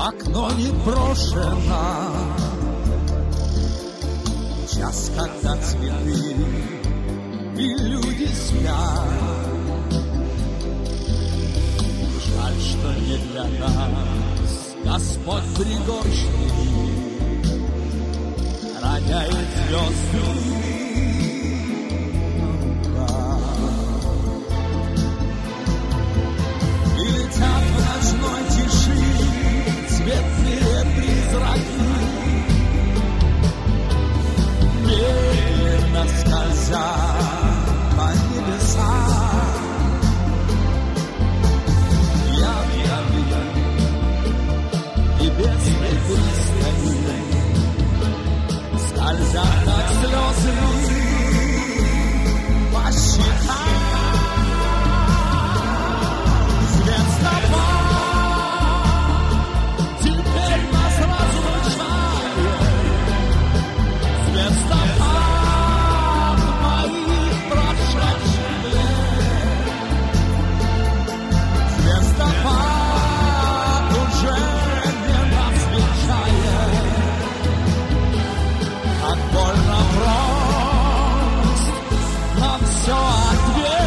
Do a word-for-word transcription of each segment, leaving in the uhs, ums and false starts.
окно не брошено. Час, когда цветы и люди спят. Жаль, что не для нас Господь пригоршни роняет звезды. И летят в ночной тиши цветные призраки, медленно скользя по небесам. Я вдали небесной пристани, скользят как слезы по щекам. Звездопад теперь нас разлучает, звездопад моих прошедших лет, звездопад уже не нас венчает, как больно прост нам все ответ.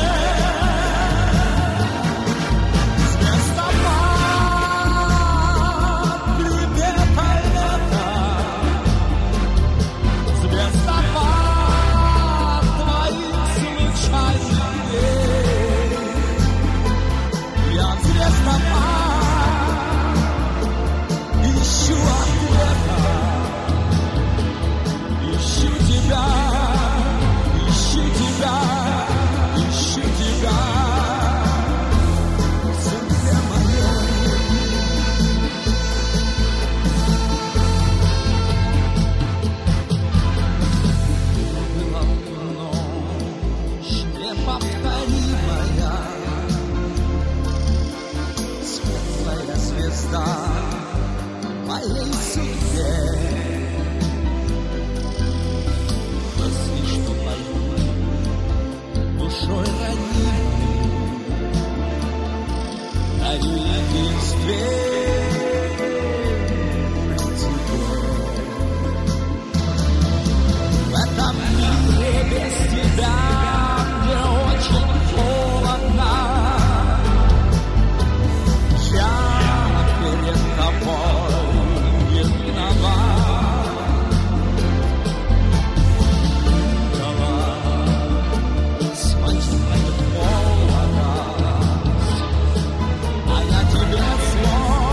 Ищу ответа, ищу тебя, ищу тебя, ищу тебя в судьбе моей. Была ночь неповторимая, светлая звезда моей судьбе. Если что пою, душой ранимой, дарю единстве к тебе. В этом мире без тебя мне очень холодно. Я перед тобой не виноват. Давай свой холод, а я тебе свой.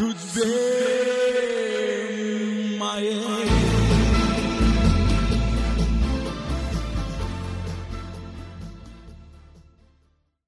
судьбе.